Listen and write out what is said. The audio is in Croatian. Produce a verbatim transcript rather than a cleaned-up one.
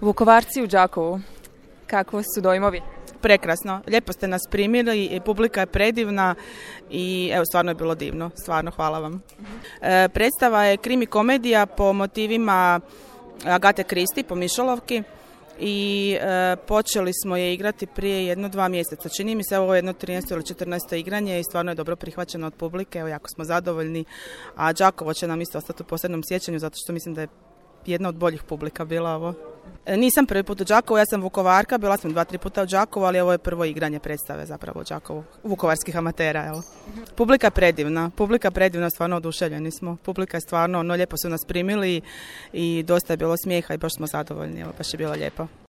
Vukovarci u Đakovu, kako su dojmovi? Prekrasno, lijepo ste nas primili i publika je predivna i evo stvarno je bilo divno, stvarno hvala vam. E, predstava je krimi komedija po motivima Agate Kristi, po Mišolovki i e, počeli smo je igrati prije jedno dva mjeseca. Čini mi se ovo jedno trinaesto ili četrnaesto igranje i stvarno je dobro prihvaćeno od publike, evo jako smo zadovoljni, a Đakovo će nam isto ostati u posebnom sjećanju zato što mislim da je jedna od boljih publika bila ovo. E, nisam prvi put u Đakovu, ja sam Vukovarka, bila sam dva, tri puta u Đakovu, ali ovo je prvo igranje predstave zapravo u Đakovu, vukovarskih amatera. Evo. Publika je predivna, publika je predivna, stvarno oduševljeni smo. Publika je stvarno, ono lijepo su nas primili i dosta je bilo smijeha i baš smo zadovoljni, evo, baš je bilo lijepo.